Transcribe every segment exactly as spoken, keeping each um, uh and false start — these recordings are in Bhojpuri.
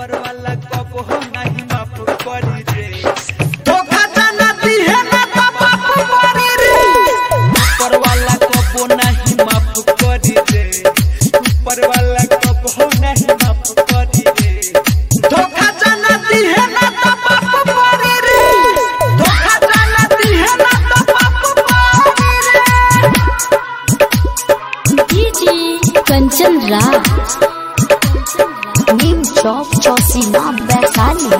ऊपर वाला कब हो नहीं माफ करी रे, धोखा जाना दी है ना तो माफ करी रे। ऊपर वाला कब नहीं माफ करी रे, ऊपर वाला कब हो नहीं माफ करी रे, धोखा जाना दी है ना तो माफ करी रे, धोखा जाना दी है ना तो माफ करी रे। डीजे कंचन राज नीम चौक चौसीमा वैशाली।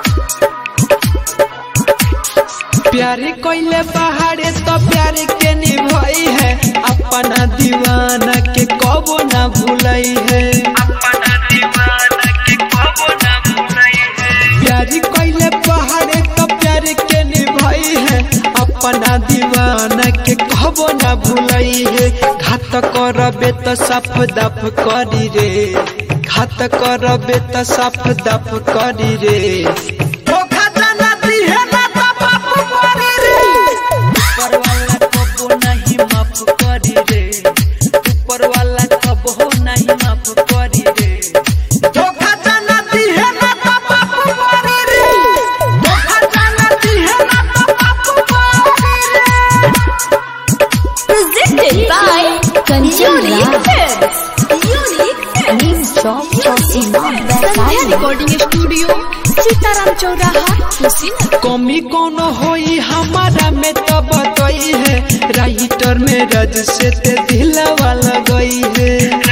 प्यारे कोइले पहाड़े तो प्यारे के निभाई है, अपना दीवाना के कबो ना भूलाई है, अपना दीवाना के कबो ना भूलाई है। प्यारे कोइले पहाड़े तो प्यारे के निभाई है, अपना दीवाना के कबो ना भूलाई है। घात करबे तो साफ दफ करी रे, घात करबे तो साफ दफ करी रे, धोखा जाना दी है ना तो माफ करी रे। ऊपर वाला कबो नहीं माफ करी रे, ऊपर वाला कबो नहीं माफ करी रे, धोखा जाना दी है ना तो माफ करी रे, धोखा जाना दी है ना तो माफ करी रे। Presented by Kanchan Raj Neem Chowk Chausima Vaishali. Recording studio Sitaram Chauraha Kushinagar. कमी कौन होई हमारा में तो बताई है, राइटर में रज से ते दिलवा लगई है,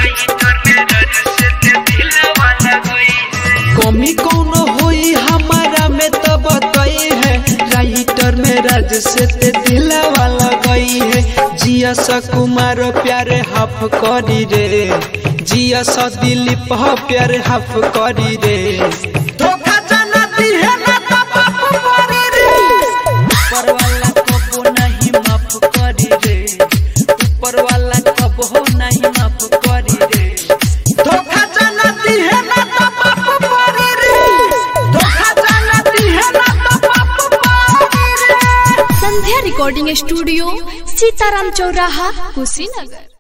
कमी कौन होई हमारा में तो बताई है, राइटर में रज से ते दिलवा लगई है। जिया सा कुमार प्यारे हाफ करी रे, जिया सा दिलीप हो प्यारे हाफ करी रे, धोखा जाना दी है ना तो माफ करी रे। ऊपर वाला कबो नहीं माफ करी रे, ऊपर वाला कबो नहीं माफ करी रे, धोखा जाना दी है ना तो माफ करी रे, धोखा जाना दी है ना तो माफ करी रे। संध्या रिकॉर्डिंग स्टूडियो सीताराम चौराहा कुशीनगर।